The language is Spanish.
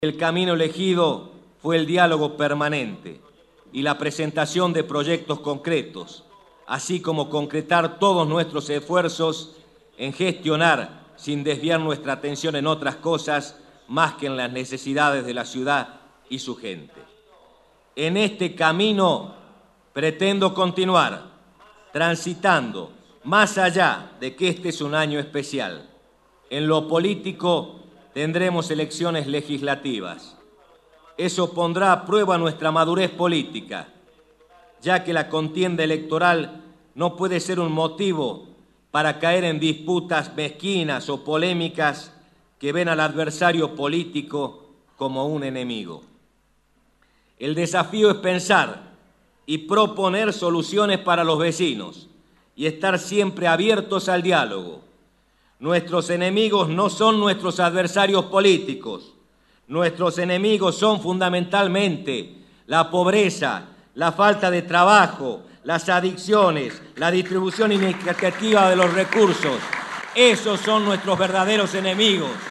El camino elegido fue el diálogo permanente y la presentación de proyectos concretos, así como concretar todos nuestros esfuerzos en gestionar, sin desviar nuestra atención en otras cosas, más que en las necesidades de la ciudad y su gente. En este camino pretendo continuar, transitando más allá de que este es un año especial. En lo político tendremos elecciones legislativas. Eso pondrá a prueba nuestra madurez política, ya que la contienda electoral no puede ser un motivo para caer en disputas mezquinas o polémicas que ven al adversario político como un enemigo. El desafío es pensar y proponer soluciones para los vecinos y estar siempre abiertos al diálogo. Nuestros enemigos no son nuestros adversarios políticos. Nuestros enemigos son fundamentalmente la pobreza, la falta de trabajo, las adicciones, la distribución inequitativa de los recursos. Esos son nuestros verdaderos enemigos.